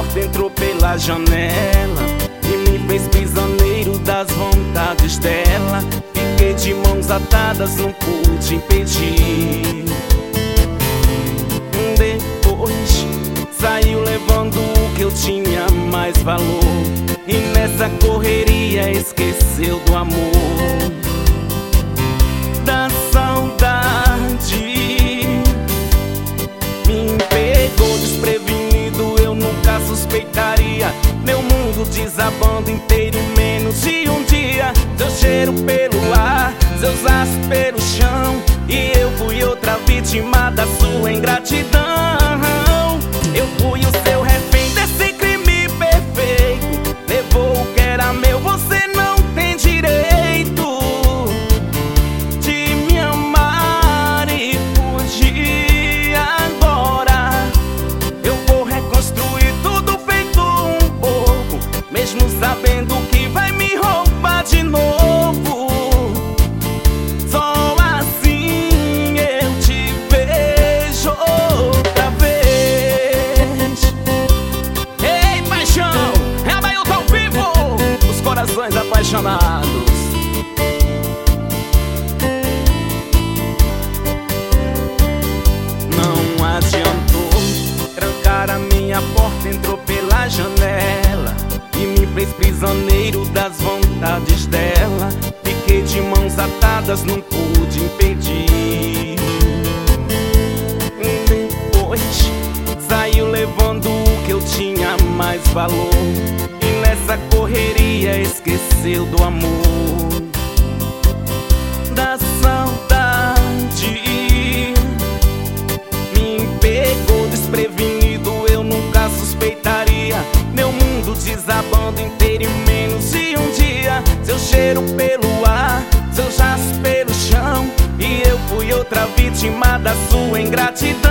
porta, entrou pela janela e me fez prisioneiro das vontades dela. Fiquei de mãos atadas, não pude impedir. Depois saiu levando o que eu tinha mais valor, e nessa correria esqueceu do amor, da saudade. Me pegou desprevenido, eu nunca suspeitaria. Meu mundo desabando inteiro em menos de um dia. Seu cheiro pelo ar, seus laços pelo chão, e eu fui outra vítima da sua ingratidão. Eu fui o seu refém desse crime perfeito. Levou o que era meu, você não tem direito de me amar e fugir. Agora eu vou reconstruir tudo feito um pouco, mesmo sabendo que vai me roubar de novo. Só assim eu te vejo outra vez. Ei, paixão, é a Dailton ao vivo, os corações apaixonados. Não adiantou, trancar a minha porta, entrou pela janela e me fez prisioneiro das vontades dela. Fiquei de mãos atadas, não pude impedir. Depois saiu levando o que eu tinha mais valor, e nessa correria esqueceu do amor, da saudade. Me pegou desprevenido, eu nunca suspeitaria. Meu mundo desabando inteiro em menos de um dia. Seu cheiro pelo ar, seus laços pelo chão, e eu fui outra vítima da sua ingratidão.